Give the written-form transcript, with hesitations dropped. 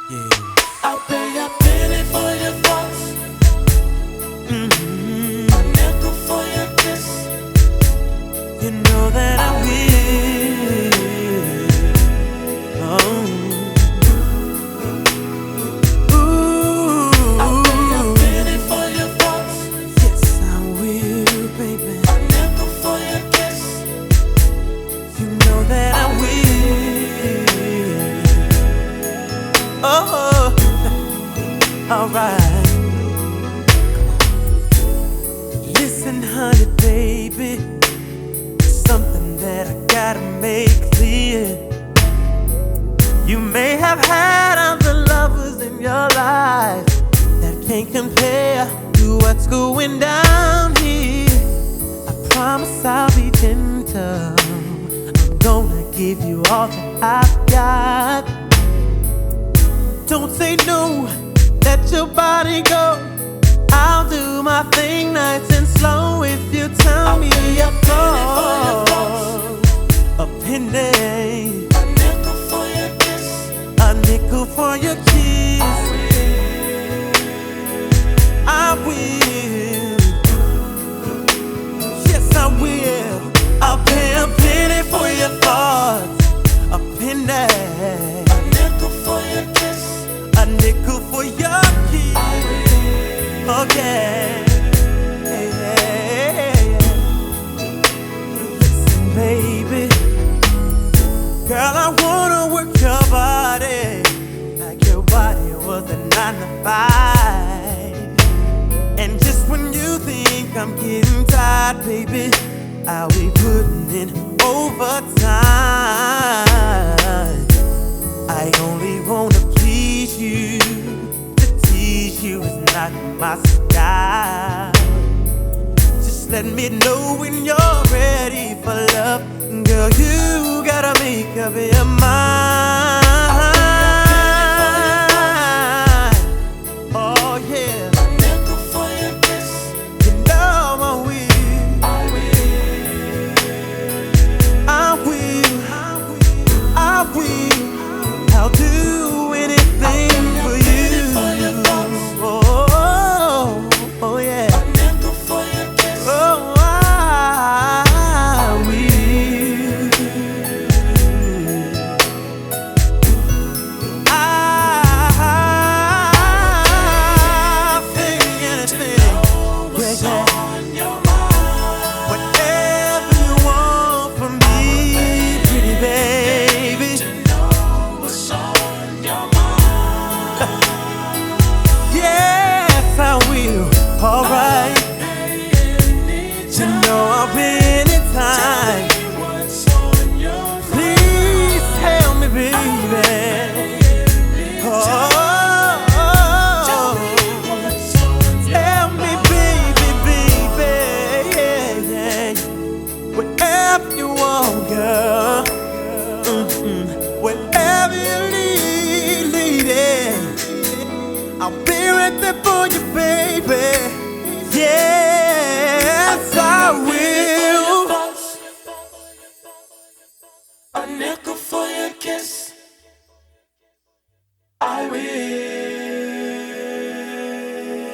Yeah. I'll pay a penny for your thoughts, Mm-hmm. a nickel for your kiss. You know that I will. Oh. Ooh. I'll pay a penny for your thoughts, Yes, I will, baby. a nickel for your kiss. You know that I will. Oh, alright. Listen, honey, baby. Something that I gotta make clear. You may have had other lovers in your life that can't compare to what's going down here. I promise I'll be gentle. I'm gonna give you all that I've got. Don't say no, let your body go. I'll do my thing nice and slow if you tell me your thoughts. A penny, A nickel for your kiss. a nickel for your kiss. I will. Yes, I will. I'll pay a penny for your thoughts. A penny, A nickel for your kiss. a nickel for your kiss. Okay. Hey, hey, hey. Listen, baby. Girl, I wanna work your body like your body was a 9 to 5. And just when you think I'm getting tired, baby, I'll be putting in overtime. I only wanna please you. To tease you is not my style. Just let me know when you're ready for love. Girl, you gotta make up your mind. Oh yeah, A nickel for your kiss. you know I will. I will. I will. I'll do anything for you. Oh, oh yeah. A nickel for your kiss. Oh, I will. I'll think anything. What's Yeah, yeah. on your mind? Whatever you want from me, pretty baby. Know what's on your mind. Yes, I will. Alright. Anytime.